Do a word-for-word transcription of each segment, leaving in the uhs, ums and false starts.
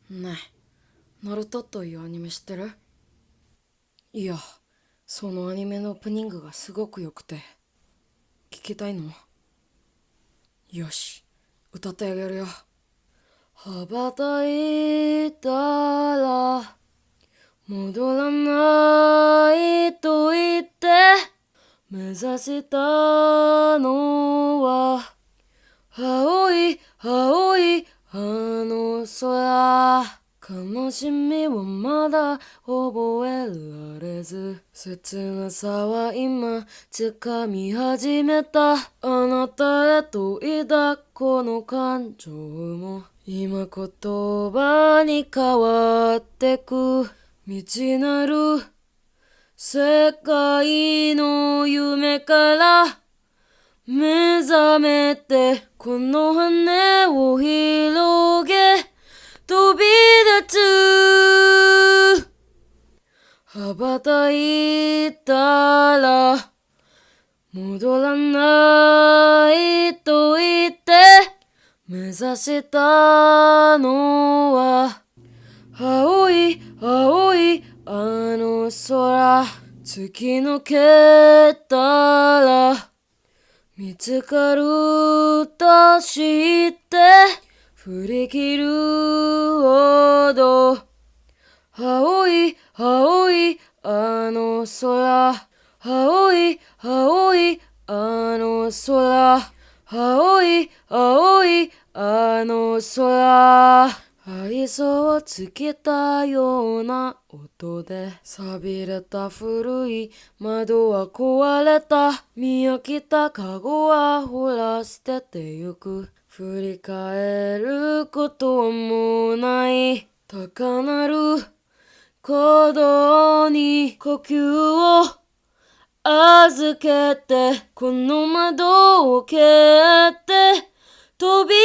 ねえ、ナルトというアニメ知ってる？いや、そのアニメのオープニングがすごく良くて。聞きたいの？よし、歌ってあげるよ。羽ばたいたら戻らないと言って目指したのは青い青いあの空。悲しみはまだ覚えられず、切なさは今掴み始めた。あなたへと抱くこの感情も今言葉に変わってく。未知なる世界の夢から目覚めてこの羽を広げ飛び立つ。羽ばたいたら戻らないと言って目指したのは青い青いあの空。突き抜けたら見つかると知って振り切るほど青い青いあの空。青い青いあの空。青い青いあの空。愛想をつけたような音で錆びれた古い窓は壊れた。見飽きたカゴはほら捨ててゆく。振り返ることはもうない。高鳴る鼓動に呼吸を預けてこの窓を蹴って飛び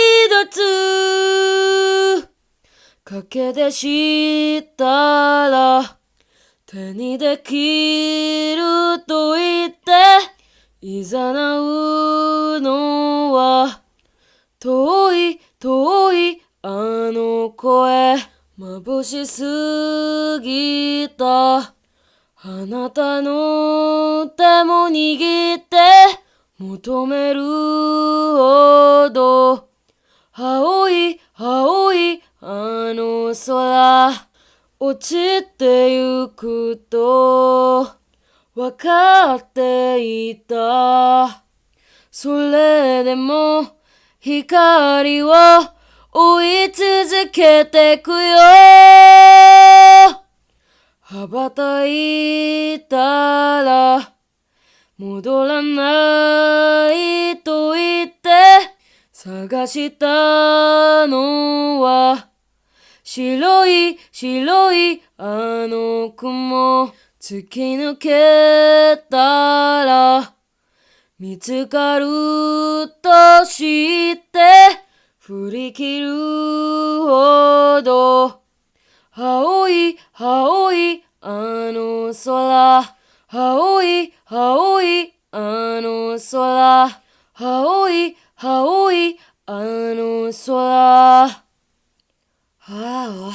立つ。賭けでしたら手にできると言って誘うのは遠い遠いあの声。眩しすぎたあなたの手も握って求めるほど青い青いあの空。落ちてゆくとわかっていた。それでも光を追い続けてくよ。羽ばたいたら戻らないと言って探したのは白い白いあの雲。突き抜けたら見つかると知って振り切るほど青い青いあの空。青い青いあの空。青い青いあの空。ああ。